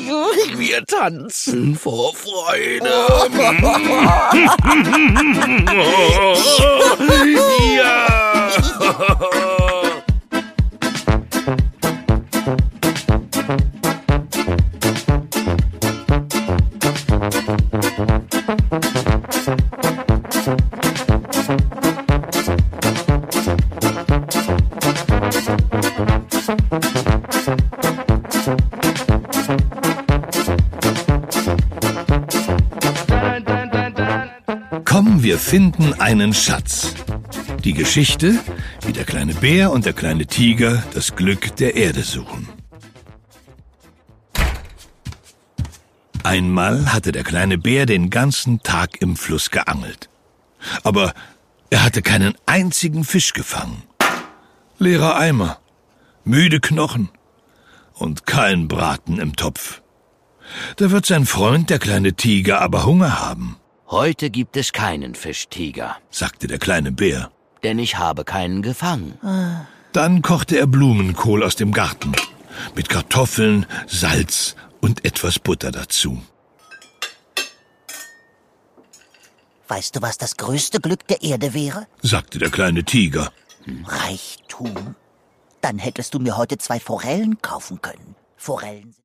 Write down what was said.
Wir tanzen vor Freude. Ja. Komm, wir finden einen Schatz. Die Geschichte, wie der kleine Bär und der kleine Tiger das Glück der Erde suchen. Einmal hatte der kleine Bär den ganzen Tag im Fluss geangelt. Aber er hatte keinen einzigen Fisch gefangen. Leerer Eimer, müde Knochen und kein Braten im Topf. Da wird sein Freund, der kleine Tiger, aber Hunger haben. Heute gibt es keinen Fisch, Tiger, sagte der kleine Bär. denn ich habe keinen gefangen. Dann kochte er Blumenkohl aus dem Garten, mit Kartoffeln, Salz und etwas Butter dazu. Weißt du, was das größte Glück der Erde wäre? Sagte der kleine Tiger. Reichtum. Dann hättest du mir heute 2 Forellen kaufen können. Forellen